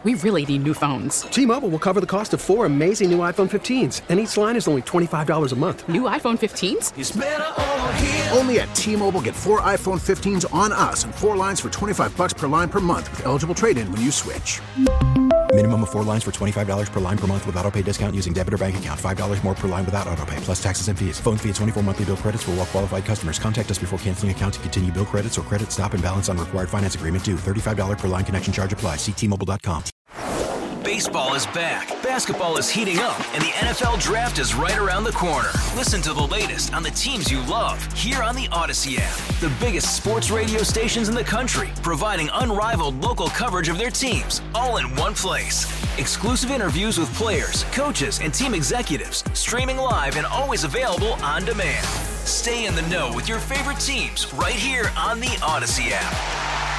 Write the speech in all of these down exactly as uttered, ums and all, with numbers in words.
We really need new phones. T-Mobile will cover the cost of four amazing new iPhone fifteens, and each line is only twenty-five dollars a month. New iPhone fifteens? It's better over here. Only at T-Mobile, get four iPhone fifteens on us and four lines for twenty-five dollars per line per month with eligible trade-in when you switch. Minimum of four lines for twenty-five dollars per line per month with autopay discount using debit or bank account. five dollars more per line without autopay, plus taxes and fees. Phone fee at twenty-four monthly bill credits for well-qualified customers. Contact us before canceling account to continue bill credits or credit stop and balance on required finance agreement due. thirty-five dollars per line connection charge applies. See T Mobile dot com. Baseball is back, basketball is heating up, and the N F L Draft is right around the corner. Listen to the latest on the teams you love here on the Odyssey app. The biggest sports radio stations in the country, providing unrivaled local coverage of their teams, all in one place. Exclusive interviews with players, coaches, and team executives, streaming live and always available on demand. Stay in the know with your favorite teams right here on the Odyssey app.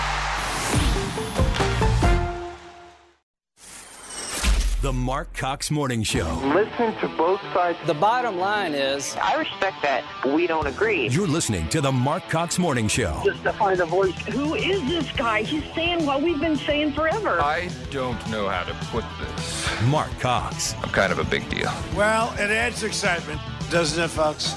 The Mark Cox Morning Show. Listen to both sides. The bottom line is, I respect that we don't agree. You're listening to the Mark Cox Morning Show. Just to find a voice. Who is this guy? He's saying what we've been saying forever. I don't know how to put this. Mark Cox. I'm kind of a big deal. Well, it adds excitement, doesn't it, folks?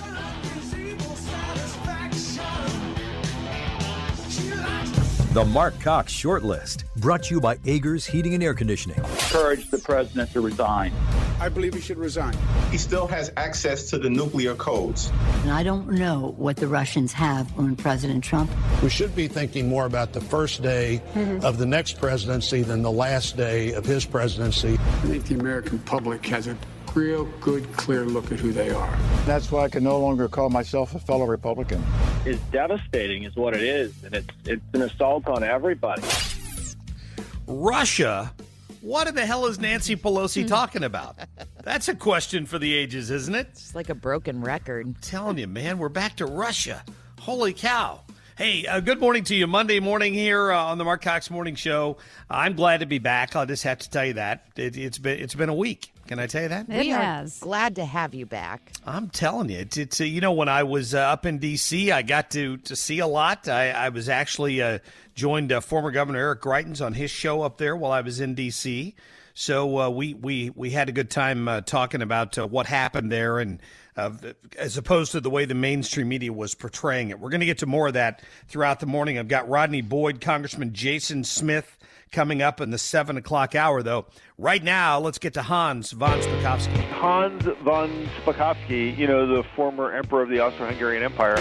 The Mark Cox Shortlist, brought to you by Agers Heating and Air Conditioning. Encourage the president to resign. I believe he should resign. He still has access to the nuclear codes. And I don't know what the Russians have on President Trump. We should be thinking more about the first day mm-hmm. of the next presidency than the last day of his presidency. I think the American public has a real good, clear look at who they are. That's why I can no longer call myself a fellow Republican. It's devastating is what it is, and it's it's an assault on everybody. Russia? What in the hell is Nancy Pelosi talking about? That's a question for the ages, isn't it? It's like a broken record. I'm telling you, man, we're back to Russia. Holy cow. Hey, uh, good morning to you. Monday morning here uh, on the Mark Cox Morning Show. I'm glad to be back. I'll just have to tell you that. It, it's been it's been a week. Can I tell you that? It we has. Are glad to have you back. I'm telling you. It's, it's uh, you know, when I was uh, up in D C, I got to, to see a lot. I, I was actually uh, joined uh, former Governor Eric Greitens on his show up there while I was in D C. So uh, we, we, we had a good time uh, talking about uh, what happened there and uh, as opposed to the way the mainstream media was portraying it. We're going to get to more of that throughout the morning. I've got Rodney Boyd, Congressman Jason Smith coming up in the seven o'clock hour, though. Right now, let's get to Hans von Spakovsky. Hans von Spakovsky, you know, the former emperor of the Austro-Hungarian Empire.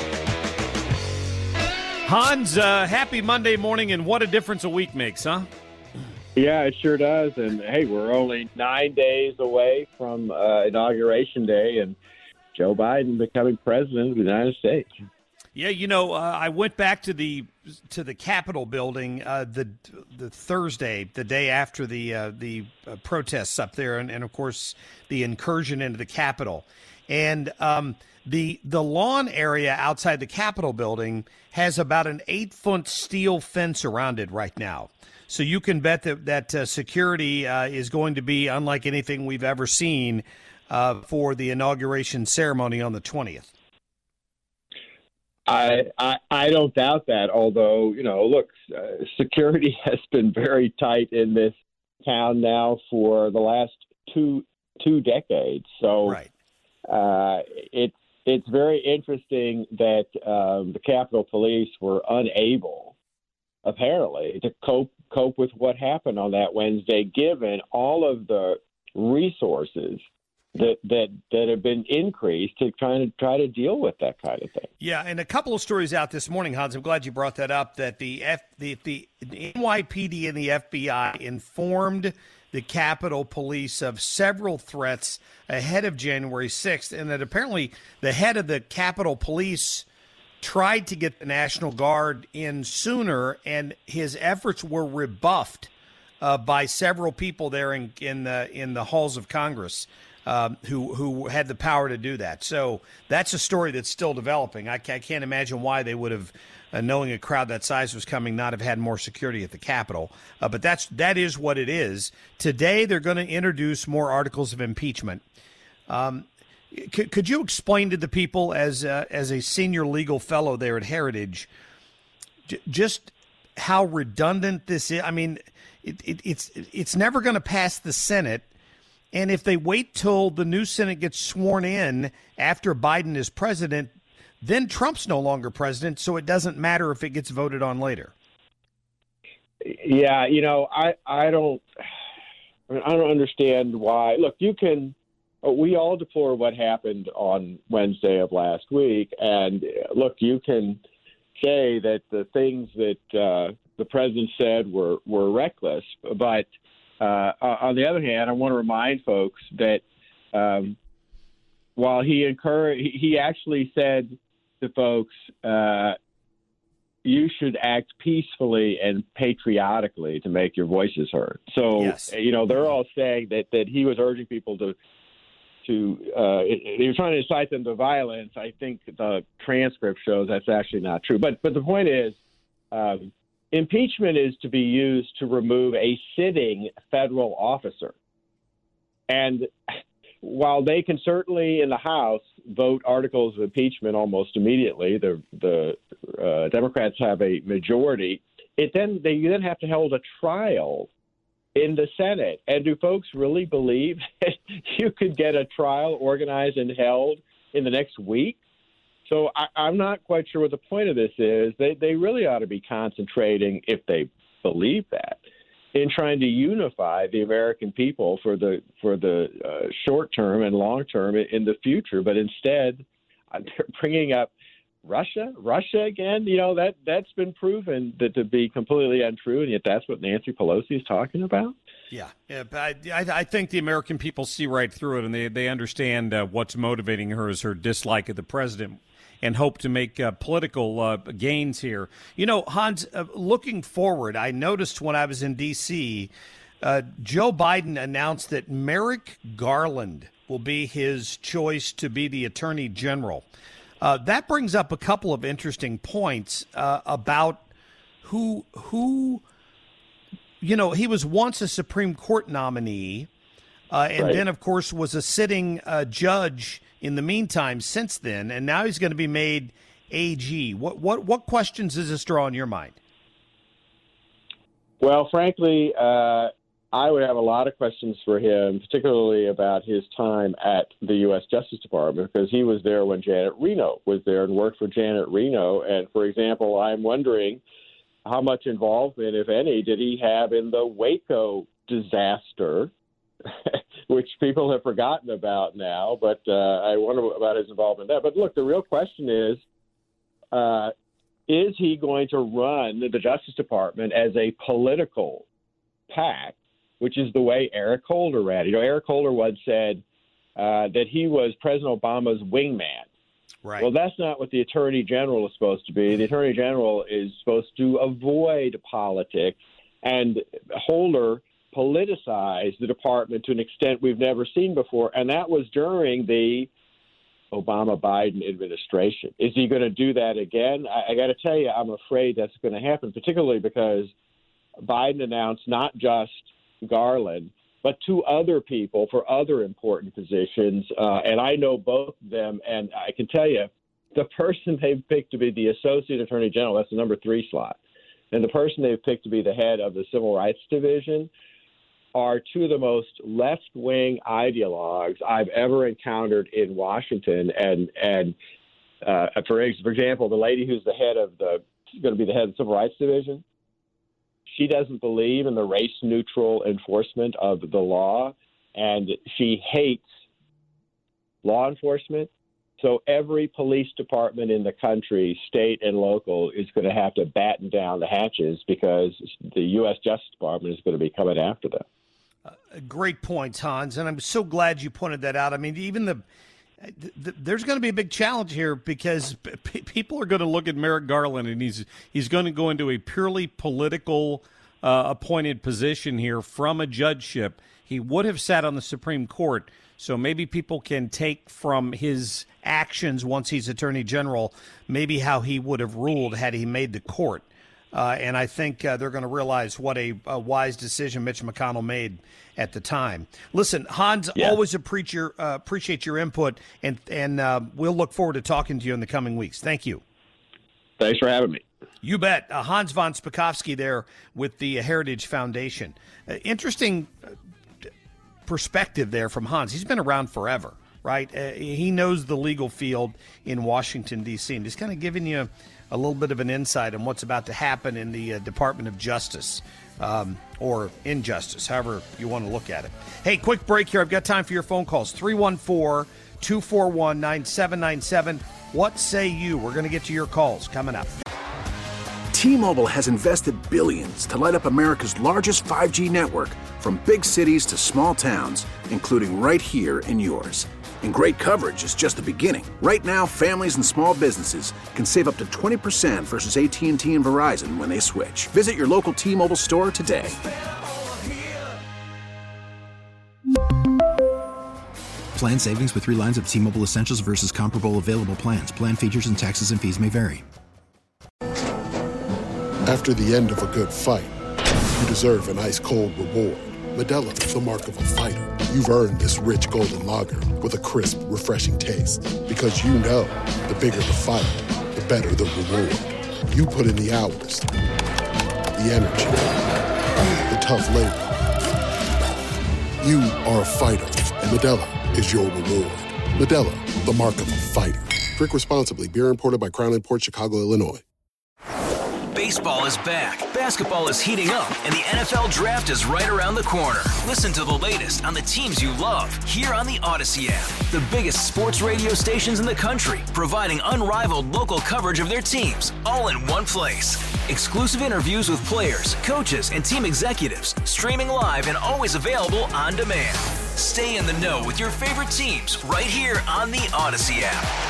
Hans, uh, happy Monday morning, and what a difference a week makes, huh? Yeah, it sure does. And, hey, we're only nine days away from uh, Inauguration Day and Joe Biden becoming president of the United States. Yeah, you know, uh, I went back to the to the Capitol building uh, the the Thursday, the day after the uh, the uh, protests up there, and, and of course the incursion into the Capitol, and um, the the lawn area outside the Capitol building has about an eight foot steel fence around it right now. So you can bet that that uh, security uh, is going to be unlike anything we've ever seen uh, for the inauguration ceremony on the twentieth. I, I I don't doubt that, although, you know, look, uh, security has been very tight in this town now for the last two two decades. So right. uh, it, it's very interesting that um, the Capitol Police were unable, apparently, to cope cope with what happened on that Wednesday, given all of the resources that that that have been increased to try to try to deal with that kind of thing. Yeah, and a couple of stories out this morning, Hans. I'm glad you brought that up. That the F the the N Y P D and the F B I informed the Capitol Police of several threats ahead of January sixth, and that apparently the head of the Capitol Police tried to get the National Guard in sooner, and his efforts were rebuffed uh, by several people there in in the in the halls of Congress. Um, who who had the power to do that. So that's a story that's still developing. I, I can't imagine why they would have, uh, knowing a crowd that size was coming, not have had more security at the Capitol. Uh, but that's that is what it is. Today they're going to introduce more articles of impeachment. Um, c- could you explain to the people, as uh, as a senior legal fellow there at Heritage, j- just how redundant this is? I mean, it, it, it's it's never going to pass the Senate. And if they wait till the new Senate gets sworn in after Biden is president, then Trump's no longer president, so it doesn't matter if it gets voted on later. Yeah, you know, I, I don't I don't understand why. Look, you can we all deplore what happened on Wednesday of last week, and look, you can say that the things that uh, the president said were, were reckless, but uh, on the other hand, I want to remind folks that um, while he encouraged, he actually said to folks, uh, you should act peacefully and patriotically to make your voices heard. So, yes. you know, they're all saying that, that he was urging people to, to uh, he was trying to incite them to violence. I think the transcript shows that's actually not true. But, but the point is, um, impeachment is to be used to remove a sitting federal officer. And while they can certainly in the House vote articles of impeachment almost immediately, the the uh, Democrats have a majority. It then they then have to hold a trial in the Senate. And do folks really believe that you could get a trial organized and held in the next week? So I, I'm not quite sure what the point of this is. They they really ought to be concentrating, if they believe that, in trying to unify the American people for the for the uh, short term and long term in the future. But instead, they're bringing up Russia, Russia again. You know, that that's been proven that to be completely untrue, and yet that's what Nancy Pelosi is talking about. Yeah, yeah, but I, I think the American people see right through it, and they they understand uh, what's motivating her is her dislike of the president, and hope to make uh, political uh, gains here. You know, Hans, uh, looking forward, I noticed when I was in D C, uh, Joe Biden announced that Merrick Garland will be his choice to be the Attorney General. Uh, that brings up a couple of interesting points uh, about who who. You know, he was once a Supreme Court nominee, uh, and right. then, of course, was a sitting uh, judge in the meantime since then, and now he's going to be made A G. What what what questions does this draw in your mind? Well, frankly, uh, I would have a lot of questions for him, particularly about his time at the U S Justice Department, because he was there when Janet Reno was there and worked for Janet Reno. And, for example, I'm wondering how much involvement, if any, did he have in the Waco disaster, which people have forgotten about now, but uh, I wonder about his involvement in that. But look, the real question is, uh, is he going to run the Justice Department as a political PAC, which is the way Eric Holder ran? You know, Eric Holder once said uh, that he was President Obama's wingman. Right. Well, that's not what the Attorney General is supposed to be. The Attorney General is supposed to avoid politics, and Holder politicized the department to an extent we've never seen before, and that was during the Obama-Biden administration. Is he going to do that again? I, I got to tell you, I'm afraid that's going to happen, particularly because Biden announced not just Garland, but two other people for other important positions, uh, and I know both of them, and I can tell you, the person they've picked to be the Associate Attorney General, that's the number three slot, and the person they've picked to be the head of the Civil Rights Division are two of the most left-wing ideologues I've ever encountered in Washington. And and uh, for for example, the lady who's the head of the going to be the head of the Civil Rights Division, she doesn't believe in the race-neutral enforcement of the law, and she hates law enforcement. So every police department in the country, state and local, is going to have to batten down the hatches because the U S Justice Department is going to be coming after them. Uh, great points, Hans, and I'm so glad you pointed that out. I mean, even the, the there's going to be a big challenge here because p- people are going to look at Merrick Garland, and he's he's going to go into a purely political uh, appointed position here from a judgeship. He would have sat on the Supreme Court, so maybe people can take from his actions once he's Attorney General maybe how he would have ruled had he made the court. Uh, and I think uh, they're going to realize what a, a wise decision Mitch McConnell made at the time. Listen, Hans, yeah. always appreciate your, uh, appreciate your input, and, and uh, we'll look forward to talking to you in the coming weeks. Thank you. Thanks for having me. You bet. Uh, Hans von Spakovsky there with the Heritage Foundation. Uh, interesting uh, perspective there from Hans. He's been around forever, right? Uh, he knows the legal field in Washington, D C, and he's kind of giving you a little bit of an insight on what's about to happen in the uh, Department of Justice, um, or injustice, however you want to look at it. Hey, quick break here. I've got time for your phone calls. three one four, two four one, nine seven nine seven. What say you? We're going to get to your calls coming up. T-Mobile has invested billions to light up America's largest five G network, from big cities to small towns, including right here in yours. And great coverage is just the beginning. Right now, families and small businesses can save up to twenty percent versus A T and T and Verizon when they switch. Visit your local T-Mobile store today. Plan savings with three lines of T-Mobile Essentials versus comparable available plans. Plan features and taxes and fees may vary. After the end of a good fight, you deserve an ice-cold reward. Modelo is the mark of a fighter. You've earned this rich golden lager with a crisp, refreshing taste. Because you know, the bigger the fight, the better the reward. You put in the hours, the energy, the tough labor. You are a fighter, and Modelo is your reward. Modelo, the mark of a fighter. Drink responsibly. Beer imported by Crown Imports, Chicago, Illinois. Baseball is back, basketball is heating up, and the N F L Draft is right around the corner. Listen to the latest on the teams you love here on the Odyssey app. The biggest sports radio stations in the country, providing unrivaled local coverage of their teams, all in one place. Exclusive interviews with players, coaches, and team executives, streaming live and always available on demand. Stay in the know with your favorite teams right here on the Odyssey app.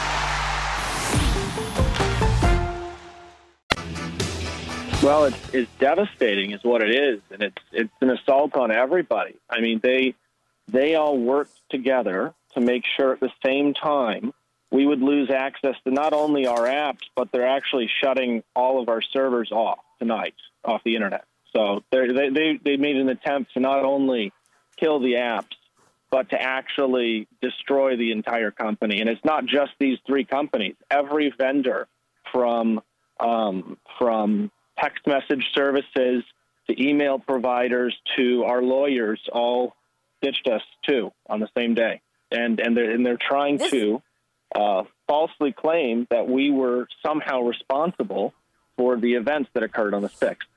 Well, it's, it's devastating is what it is, and it's it's an assault on everybody. I mean, they they all worked together to make sure at the same time we would lose access to not only our apps, but they're actually shutting all of our servers off tonight, off the internet. So they they they made an attempt to not only kill the apps, but to actually destroy the entire company. And it's not just these three companies. Every vendor from um, from text message services to email providers to our lawyers all ditched us too on the same day. And and they're, and they're trying this... to uh, falsely claim that we were somehow responsible for the events that occurred on the sixth.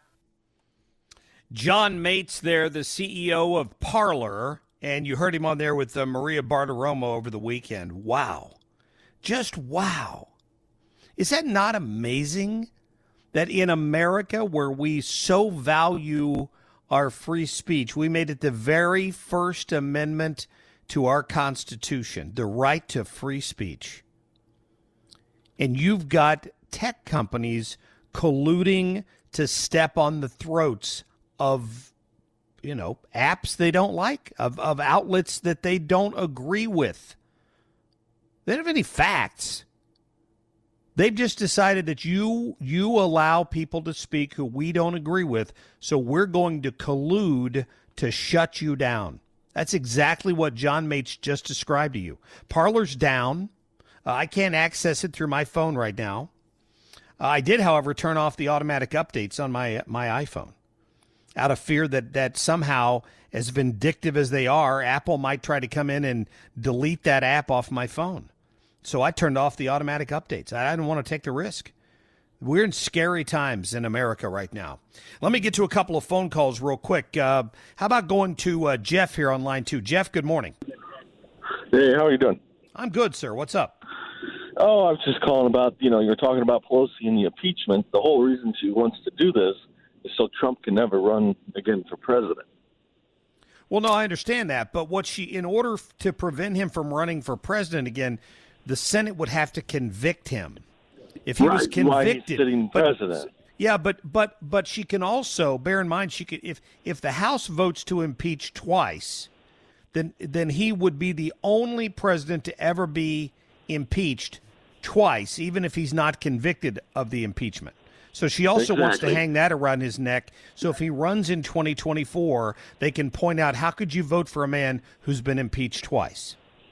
John Mates there, the C E O of Parler, and you heard him on there with uh, Maria Bartiromo over the weekend. Wow. Just wow. Is that not amazing? That in America, where we so value our free speech, we made it the very first amendment to our Constitution, the right to free speech. And you've got tech companies colluding to step on the throats of, you know, apps they don't like, of, of outlets that they don't agree with. They don't have any facts. They've just decided that you you allow people to speak who we don't agree with, so we're going to collude to shut you down. That's exactly what John Mates just described to you. Parler's down. Uh, I can't access it through my phone right now. Uh, I did, however, turn off the automatic updates on my my iPhone out of fear that, that somehow, as vindictive as they are, Apple might try to come in and delete that app off my phone. So I turned off the automatic updates. I didn't want to take the risk. We're in scary times in America right now. Let me get to a couple of phone calls real quick. Uh, how about going to uh, Jeff here on line two? Jeff, good morning. Hey, how are you doing? I'm good, sir. What's up? Oh, I was just calling about, you know, you're talking about Pelosi and the impeachment. The whole reason she wants to do this is so Trump can never run again for president. Well, no, I understand that. But what she, in order to prevent him from running for president again, the Senate would have to convict him. If he right, was convicted, why he's sitting but, president. Yeah, but but but she can also bear in mind she could if if the House votes to impeach twice, then then he would be the only president to ever be impeached twice, even if he's not convicted of the impeachment. So she also exactly. wants to hang that around his neck. So if he runs in twenty twenty-four, they can point out, how could you vote for a man who's been impeached twice?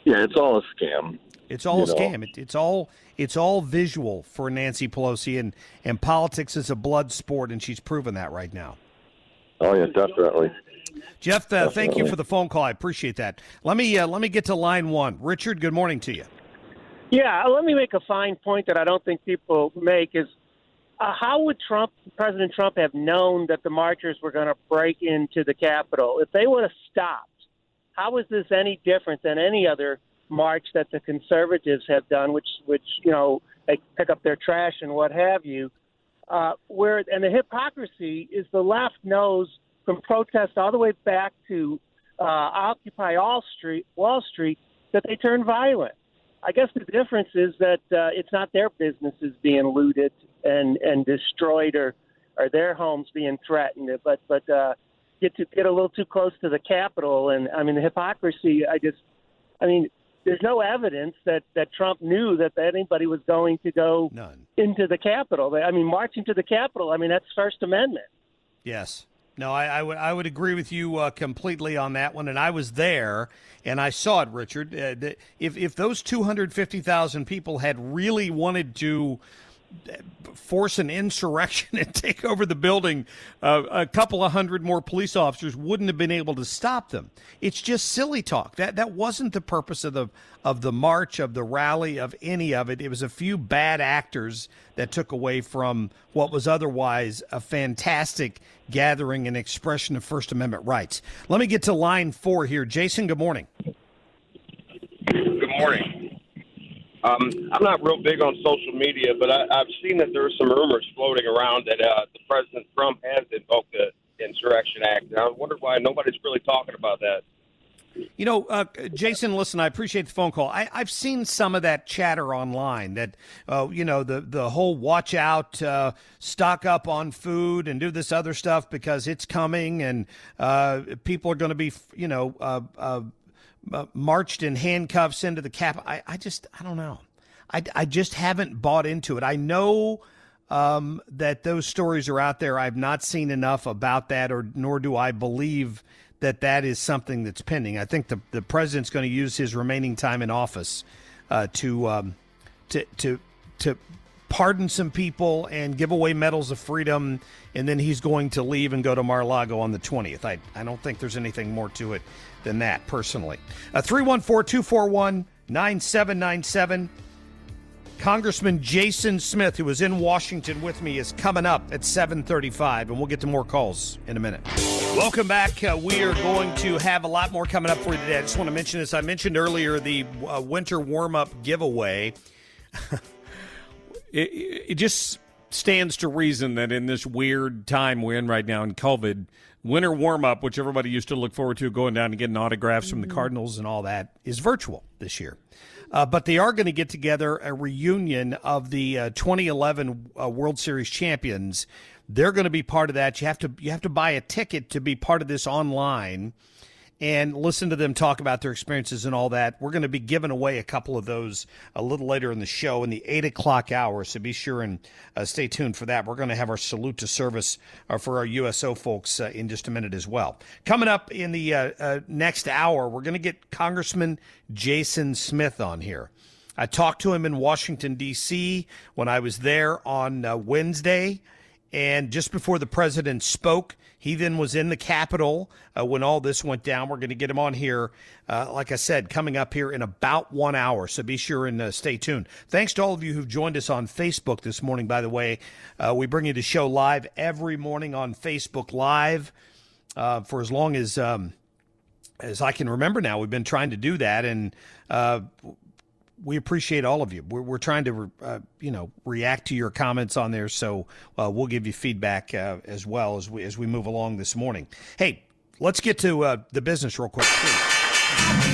Yeah, it's all a scam. It's all a you know. scam. It, it's all it's all visual for Nancy Pelosi, and, and politics is a blood sport, and she's proven that right now. Oh yeah, definitely. Jeff, uh, definitely. thank you for the phone call. I appreciate that. Let me uh, let me get to line one. Richard, good morning to you. Yeah, let me make a fine point that I don't think people make is uh, how would Trump, President Trump, have known that the marchers were going to break into the Capitol? If they would have stopped, how is this any different than any other march that the conservatives have done, which, which you know, they pick up their trash and what have you? Uh, where and the hypocrisy is the left knows from protests all the way back to uh, Occupy Wall Street, Wall Street, that they turn violent. I guess the difference is that uh, it's not their businesses being looted and, and destroyed or, or their homes being threatened, but but uh, get to get a little too close to the Capitol. And I mean, the hypocrisy. I just, I mean, there's no evidence that, that Trump knew that anybody was going to go None. into the Capitol. I mean, marching to the Capitol. I mean, that's First Amendment. Yes. No, I, I would I would agree with you uh, completely on that one, and I was there and I saw it, Richard. Uh, the, if if those two hundred fifty thousand people had really wanted to force an insurrection and take over the building, uh, a couple of hundred more police officers wouldn't have been able to stop them. It's just silly talk. That that wasn't the purpose of the of the march, of the rally, of any of it. It was a few bad actors that took away from what was otherwise a fantastic gathering and expression of First Amendment rights. Let me get to line four here. Jason, good morning. Good morning. Um, I'm not real big on social media, but I, I've seen that there are some rumors floating around that uh, the President Trump has invoked the Insurrection Act. And I wonder why nobody's really talking about that. You know, uh, Jason, listen, I appreciate the phone call. I, I've seen some of that chatter online that, uh, you know, the, the whole watch out, uh, stock up on food and do this other stuff because it's coming and uh, people are going to be, you know, uh, uh, uh, marched in handcuffs into the Capitol. I, I just, I don't know. I, I just haven't bought into it. I know um, that those stories are out there. I've not seen enough about that, or nor do I believe that that is something that's pending. I think the the president's going to use his remaining time in office uh, to um, to to to pardon some people and give away medals of freedom, and then he's going to leave and go to Mar-a-Lago on the twentieth. I I don't think there's anything more to it than that, personally. Uh, three one four, two four one, nine seven nine seven. Congressman Jason Smith, who was in Washington with me, is coming up at seven thirty-five, and we'll get to more calls in a minute. Welcome back. Uh, we are going to have a lot more coming up for you today. I just want to mention this. I mentioned earlier the uh, winter warm-up giveaway. it, it just stands to reason that in this weird time we're in right now in COVID, winter warm-up, which everybody used to look forward to, going down and getting autographs from the Cardinals and all that, is virtual this year. Uh, but they are going to get together a reunion of the uh, twenty eleven uh, World Series champions. They're going to be part of that. You have to you have to buy a ticket to be part of this online and listen to them talk about their experiences and all that. We're going to be giving away a couple of those a little later in the show in the eight o'clock hour, so be sure and uh, stay tuned for that. We're going to have our salute to service uh, for our U S O folks uh, in just a minute as well. Coming up in the uh, uh, next hour, we're going to get Congressman Jason Smith on here. I talked to him in Washington, D C when I was there on uh, Wednesday, and just before the president spoke. He then was in the Capitol uh, when all this went down. We're going to get him on here, uh, like I said, coming up here in about one hour. So be sure and uh, stay tuned. Thanks to all of you who've joined us on Facebook this morning, by the way. Uh, we bring you the show live every morning on Facebook Live uh, for as long as um, as I can remember now. We've been trying to do that, and uh we appreciate all of you. We're, we're trying to, uh, you know, react to your comments on there, so uh, we'll give you feedback uh, as well as we as we move along this morning. Hey, let's get to uh, the business real quick, please.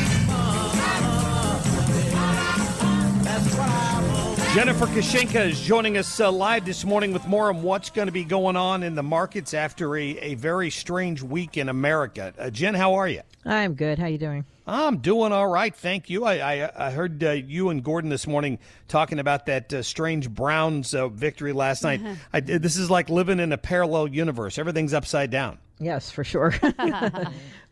Jennifer Kashenka is joining us uh, live this morning with more on what's going to be going on in the markets after a, a very strange week in America. Uh, Jen, how are you? I'm good. How you doing? I'm doing all right, thank you. I I, I heard uh, you and Gordon this morning talking about that uh, strange Browns uh, victory last night. Uh-huh. I, this is like living in a parallel universe. Everything's upside down. Yes, for sure.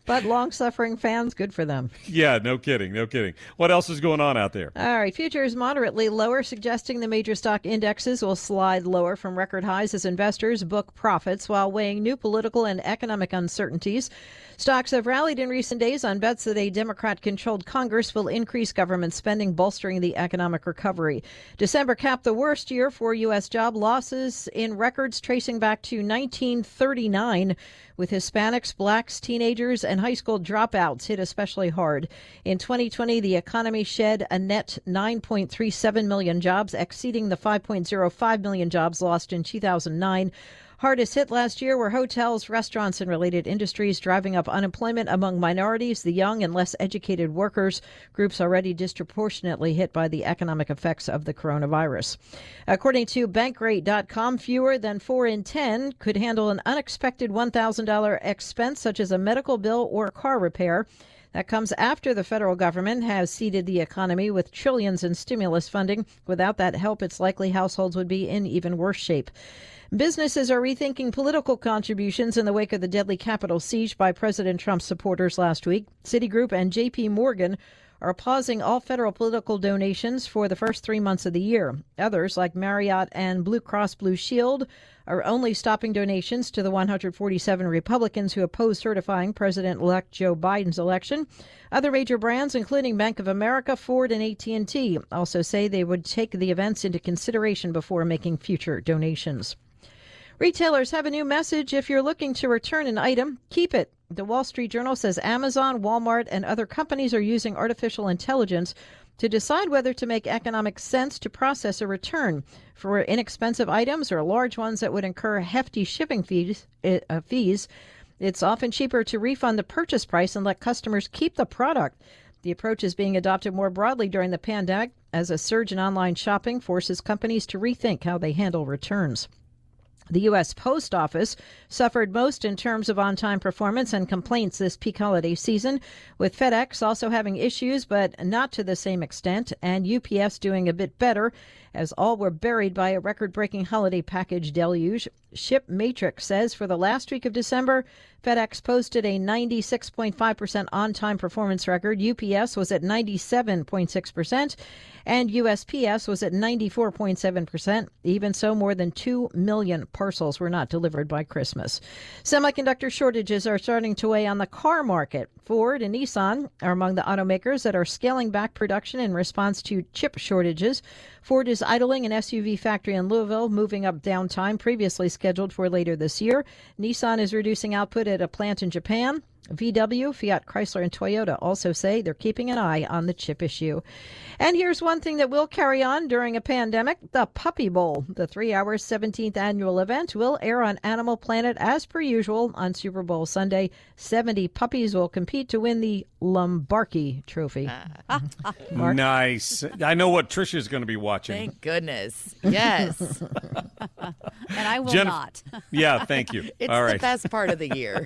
But long-suffering fans, good for them. Yeah, no kidding, no kidding. What else is going on out there? All right, futures moderately lower, suggesting the major stock indexes will slide lower from record highs as investors book profits while weighing new political and economic uncertainties. Stocks have rallied in recent days on bets that a Democrat-controlled Congress will increase government spending, bolstering the economic recovery. December capped the worst year for U S job losses in records tracing back to nineteen thirty-nine, with Hispanics, blacks, teenagers, and high school dropouts hit especially hard. In twenty twenty, the economy shed a net nine point three seven million jobs, exceeding the five point oh five million jobs lost in two thousand nine. Hardest hit last year were hotels, restaurants, and related industries, driving up unemployment among minorities, the young, and less educated workers, groups already disproportionately hit by the economic effects of the coronavirus. According to Bankrate dot com, fewer than four in ten could handle an unexpected one thousand dollars expense, such as a medical bill or car repair. That comes after the federal government has seeded the economy with trillions in stimulus funding. Without that help, it's likely households would be in even worse shape. Businesses are rethinking political contributions in the wake of the deadly Capitol siege by President Trump's supporters last week. Citigroup and J P Morgan are pausing all federal political donations for the first three months of the year. Others, like Marriott and Blue Cross Blue Shield, are only stopping donations to the one hundred forty-seven Republicans who oppose certifying President-elect Joe Biden's election. Other major brands, including Bank of America, Ford, and A T and T, also say they would take the events into consideration before making future donations. Retailers have a new message. If you're looking to return an item, keep it. The Wall Street Journal says Amazon, Walmart, and other companies are using artificial intelligence to decide whether to make economic sense to process a return. For inexpensive items or large ones that would incur hefty shipping fees, uh, fees, it's often cheaper to refund the purchase price and let customers keep the product. The approach is being adopted more broadly during the pandemic as a surge in online shopping forces companies to rethink how they handle returns. The U S Post Office suffered most in terms of on-time performance and complaints this peak holiday season, with FedEx also having issues, but not to the same extent, and U P S doing a bit better, as all were buried by a record-breaking holiday package deluge. Ship Matrix says for the last week of December, FedEx posted a ninety-six point five percent on-time performance record. U P S was at ninety-seven point six percent, and U S P S was at ninety-four point seven percent. Even so, more than two million parcels were not delivered by Christmas. Semiconductor shortages are starting to weigh on the car market. Ford and Nissan are among the automakers that are scaling back production in response to chip shortages. Ford is idling an S U V factory in Louisville, moving up downtime previously scheduled for later this year. Nissan is reducing output at a plant in Japan. V W, Fiat Chrysler, and Toyota also say they're keeping an eye on the chip issue. And here's one thing that will carry on during a pandemic, the Puppy Bowl. The three-hour seventeenth annual event will air on Animal Planet as per usual on Super Bowl Sunday. seventy puppies will compete to win the Lombardi Trophy. Nice. I know what Trisha's going to be watching. Thank goodness. Yes. And I will Jen, not. Yeah, thank you. It's All right. the best part of the year.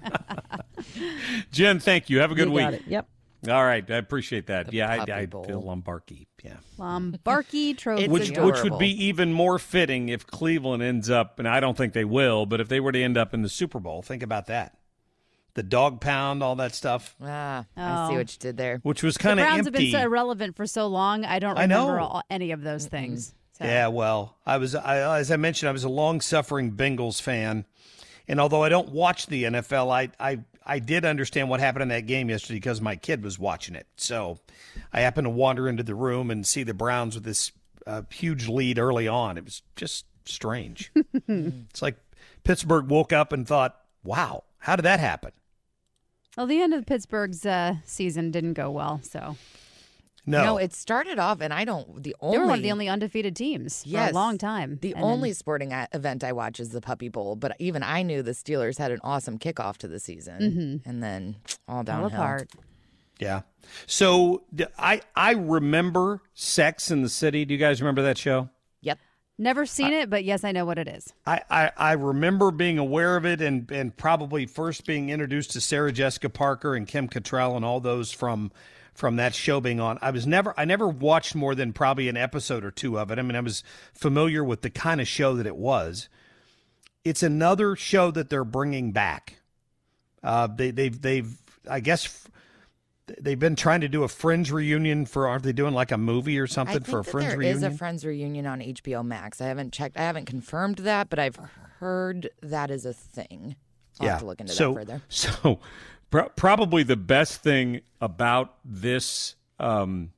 Jen, thank you. Have a good You week. got it. Yep. All right. I appreciate that. The yeah, I, Puppy I Bowl. feel Lombardi. Yeah. Lombardi Trophy. It's Which, adorable. which would be even more fitting if Cleveland ends up, and I don't think they will, but if they were to end up in the Super Bowl, think about that. The dog pound, all that stuff. Ah, Oh. I see what you did there. Which was The kind of Browns empty. have been so irrelevant for so long. I don't I know. remember all, any of those things. So. Yeah, well, I was, I, as I mentioned, I was a long-suffering Bengals fan, and although I don't watch the N F L, I, I, I did understand what happened in that game yesterday because my kid was watching it. So I happened to wander into the room and see the Browns with this uh, huge lead early on. It was just strange. It's like Pittsburgh woke up and thought, "Wow, how did that happen?" Well, the end of Pittsburgh's uh, season didn't go well, so No, No, it started off, and I don't. The only they were one of the only undefeated teams Yes. for a long time. The And only then- sporting a- event I watch is the Puppy Bowl, but even I knew the Steelers had an awesome kickoff to the season, and then all fell downhill. apart. yeah. So th- I, I remember Sex in the City. Do you guys remember that show? Yep. Never seen it, but yes, I know what it is. I, I, I remember being aware of it and, and probably first being introduced to Sarah Jessica Parker and Kim Cattrall and all those from from that show being on. I was never I never watched more than probably an episode or two of it. I mean, I was familiar with the kind of show that it was. It's another show that they're bringing back. Uh, they they've they've I guess they've been trying to do a Friends reunion for, aren't they doing like a movie or something I think for a that Friends there reunion? There is a Friends reunion on H B O Max. I haven't checked. I haven't confirmed that, but I've heard that is a thing. I'll yeah. have to look into so, that further. So pr- probably the best thing about this um,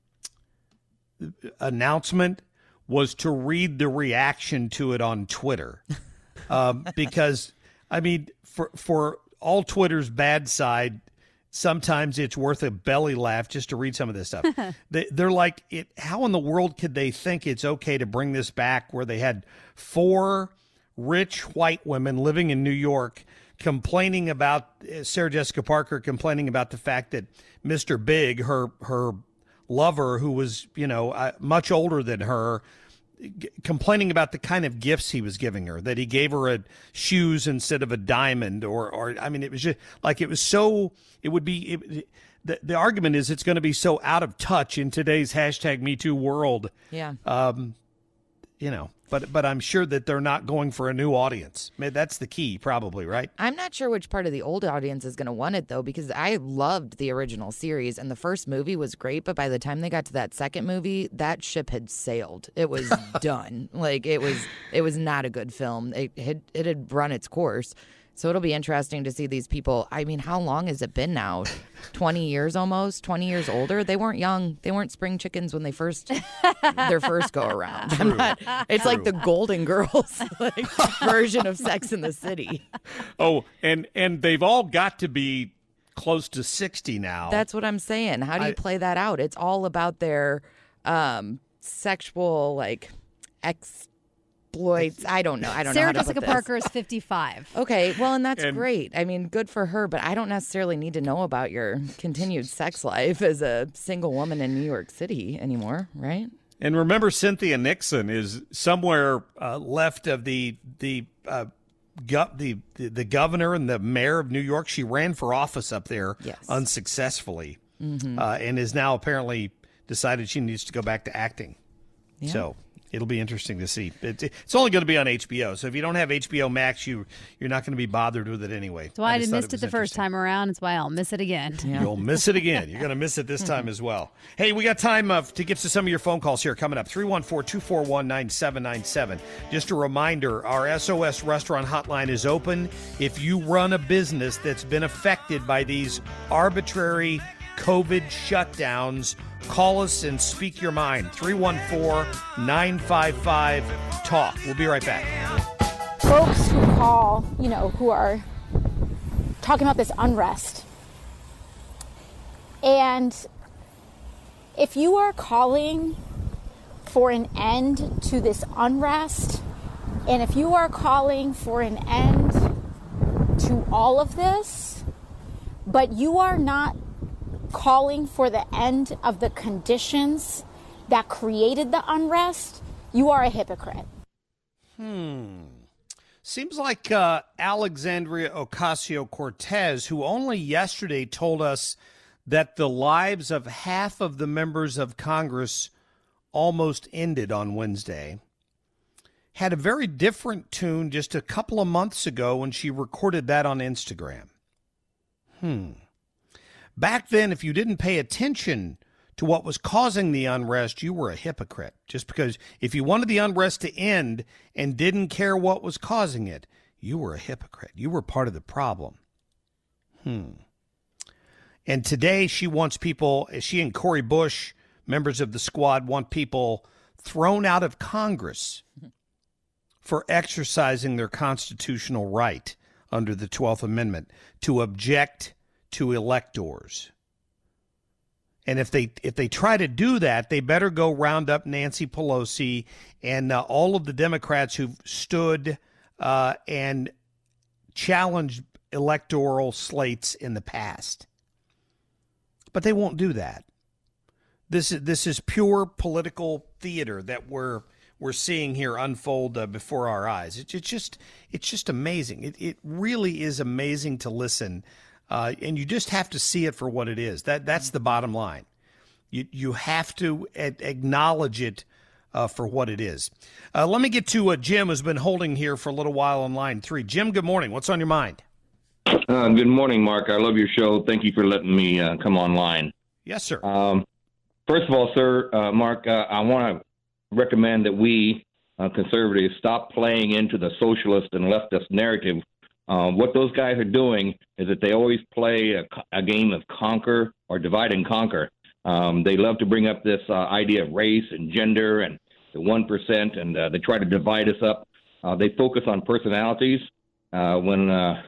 announcement was to read the reaction to it on Twitter. um, because, I mean, for for all Twitter's bad side, sometimes it's worth a belly laugh just to read some of this stuff. they, they're like, it. How in the world could they think it's okay to bring this back where they had four rich white women living in New York complaining about, Sarah Jessica Parker complaining about the fact that Mister Big, her her lover, who was, you know, uh, much older than her, g- complaining about the kind of gifts he was giving her, that he gave her a shoes instead of a diamond, or, or I mean, it was just like, it was so, it would be, it, the, the argument is it's going to be so out of touch in today's hashtag Me Too world. Yeah. Um, you know, but but I'm sure that they're not going for a new audience. I mean, that's the key, probably, right? I'm not sure which part of the old audience is going to want it, though, because I loved the original series, and the first movie was great, but by the time they got to that second movie, that ship had sailed. It was done. Like, it was it was not a good film. It had, it had run its course. So it'll be interesting to see these people. I mean, how long has it been now? twenty years almost? twenty years older? They weren't young. They weren't spring chickens when they first, their first go around. I'm not, it's True. Like the Golden Girls like, version of Sex in the City. Oh, and, and they've all got to be close to sixty now. That's what I'm saying. How do you I, play that out? It's all about their um, sexual, like, ex exploits. I don't know. I don't Sarah know. Sarah Jessica Parker is fifty-five. Okay, well, and that's and, great. I mean, good for her, but I don't necessarily need to know about your continued sex life as a single woman in New York City anymore, right? And remember, Cynthia Nixon is somewhere uh, left of the the, uh, go- the the the governor and the mayor of New York. She ran for office up there yes. unsuccessfully, mm-hmm. uh, and is now apparently decided she needs to go back to acting. Yeah. So it'll be interesting to see. It, it's only going to be on H B O, so if you don't have H B O Max, you you're not going to be bothered with it anyway. That's why I, I just missed it, it the first time around. It's why I'll miss it again. Yeah. You'll miss it again. You're going to miss it this time as well. Hey, we got time uh, to get to some of your phone calls here coming up. three one four, two four one, nine seven nine seven. Just a reminder, our S O S restaurant hotline is open. If you run a business that's been affected by these arbitrary COVID shutdowns, call us and speak your mind. three one four, nine five five, talk. We'll be right back. Folks who call, you know, who are talking about this unrest. And if you are calling for an end to this unrest, and if you are calling for an end to all of this, but you are not calling for the end of the conditions that created the unrest, you are a hypocrite. Hmm. Seems like uh, Alexandria Ocasio-Cortez, who only yesterday told us that the lives of half of the members of Congress almost ended on Wednesday, had a very different tune just a couple of months ago when she recorded that on Instagram. Hmm. Back then, if you didn't pay attention to what was causing the unrest, you were a hypocrite. Just because if you wanted the unrest to end and didn't care what was causing it, you were a hypocrite. You were part of the problem. Hmm. And today she wants people, she and Cori Bush, members of the squad, want people thrown out of Congress for exercising their constitutional right under the twelfth Amendment to object to electors. And if they if they try to do that, they better go round up Nancy Pelosi and uh, all of the Democrats who've stood uh, and challenged electoral slates in the past. But they won't do that. This is this is pure political theater that we're we're seeing here unfold uh, before our eyes. It, it's just it's just amazing. It it really is amazing to listen. Uh, and you just have to see it for what it is. That that's the bottom line. You you have to a- acknowledge it uh, for what it is. Uh, let me get to uh, Jim, who's been holding here for a little while on line three. Jim, good morning. What's on your mind? Uh, good morning, Mark. I love your show. Thank you for letting me uh, come online. Yes, sir. Um, first of all, sir, uh, Mark, uh, I want to recommend that we uh, conservatives stop playing into the socialist and leftist narrative. Uh, what those guys are doing is that they always play a, a game of conquer or divide and conquer. Um, they love to bring up this uh, idea of race and gender and the one percent, and uh, they try to divide us up. Uh, they focus on personalities uh, when, uh,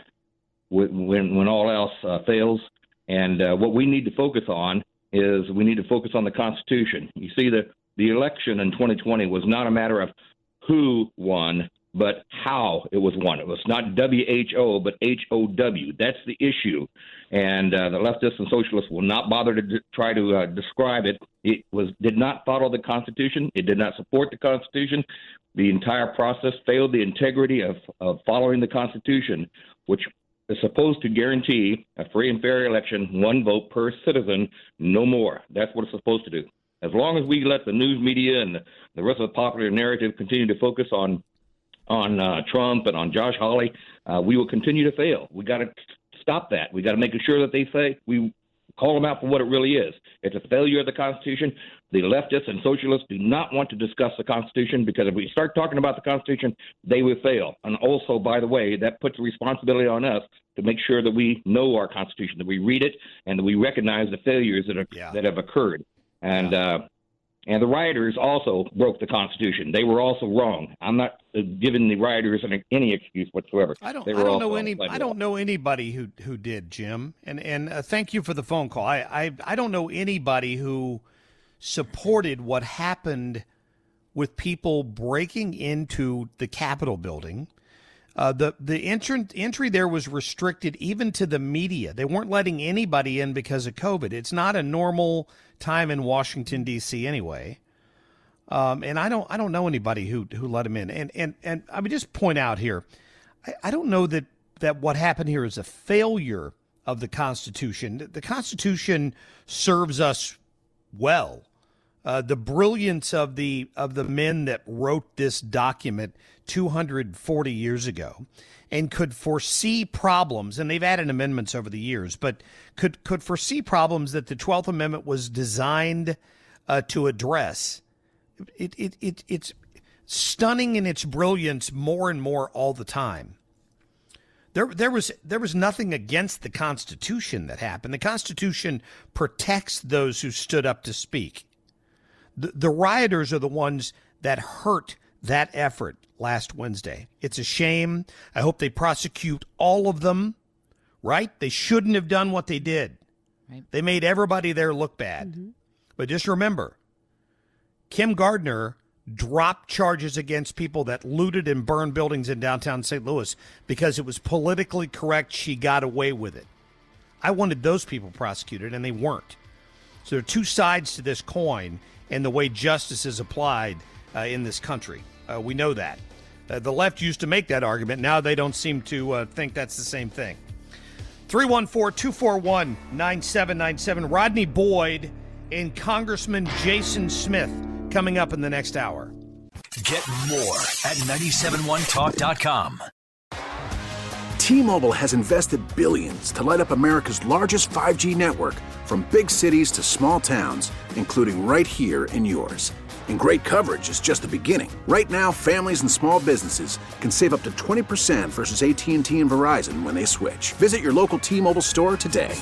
when when all else uh, fails. And uh, what we need to focus on is we need to focus on the Constitution. You see, the, the election in twenty twenty was not a matter of who won, but how it was won. It was not W H O, but H O W. That's the issue. And uh, the leftists and socialists will not bother to d- try to uh, describe it. It was did not follow the Constitution. It did not support the Constitution. The entire process failed the integrity of, of following the Constitution, which is supposed to guarantee a free and fair election, one vote per citizen, no more. That's what it's supposed to do. As long as we let the news media and the, the rest of the popular narrative continue to focus on on uh, Trump and on Josh Hawley, uh, we will continue to fail. We got to stop that. We got to make sure that they say we call them out for what it really is. It's a failure of the Constitution. The leftists and socialists do not want to discuss the Constitution, because if we start talking about the Constitution, they will fail. And also, by the way, that puts responsibility on us to make sure that we know our Constitution, that we read it, and that we recognize the failures that are yeah. that have occurred. And yeah. uh, and the rioters also broke the Constitution. They were also wrong. I'm not uh, giving the rioters any, any excuse whatsoever. I don't. They I were don't also know any. on I don't know anybody who who did, Jim. And and uh, thank you for the phone call. I, I I don't know anybody who supported what happened with people breaking into the Capitol building. Uh, the the entrant entry there was restricted even to the media. They weren't letting anybody in because of COVID. It's not a normal time in Washington D C anyway. Um, and I don't I don't know anybody who who let him in. And and and I would just point out here, I, I don't know that that what happened here is a failure of the Constitution. The Constitution serves us well. Uh, the brilliance of the of the men that wrote this document two hundred forty years ago and could foresee problems, and they've added amendments over the years, but could could foresee problems that the twelfth Amendment was designed uh, to address. It, it it it's stunning in its brilliance more and more all the time. There there was there was nothing against the Constitution that happened. The Constitution protects those who stood up to speak. The, the rioters are the ones that hurt that effort last Wednesday. It's a shame. I hope they prosecute all of them, right? They shouldn't have done what they did. Right. They made everybody there look bad. Mm-hmm. But just remember, Kim Gardner dropped charges against people that looted and burned buildings in downtown Saint Louis because it was politically correct. She got away with it. I wanted those people prosecuted, and they weren't. So there are two sides to this coin and the way justice is applied uh, in this country. Uh, we know that. Uh, the left used to make that argument. Now they don't seem to uh, think that's the same thing. three one four, two four one, nine seven nine seven. Rodney Boyd and Congressman Jason Smith coming up in the next hour. Get more at nine seven one talk dot com. T-Mobile has invested billions to light up America's largest five G network, from big cities to small towns, including right here in yours. And great coverage is just the beginning. Right now, families and small businesses can save up to twenty percent versus A T and T and Verizon when they switch. Visit your local T-Mobile store today.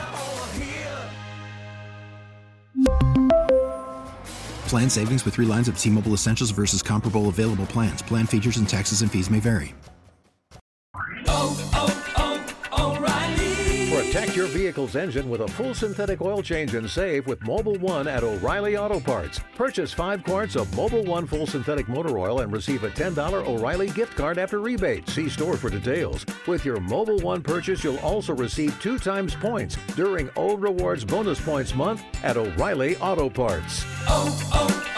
Plan savings with three lines of T-Mobile Essentials versus comparable available plans. Plan features and taxes and fees may vary. Oh, oh, oh, O'Reilly. Protect your vehicle's engine with a full synthetic oil change and save with Mobil one at O'Reilly Auto Parts. Purchase five quarts of Mobil one full synthetic motor oil and receive a ten dollars O'Reilly gift card after rebate. See store for details. With your Mobil one purchase, you'll also receive two times points during O Rewards Bonus Points Month at O'Reilly Auto Parts. Oh, oh,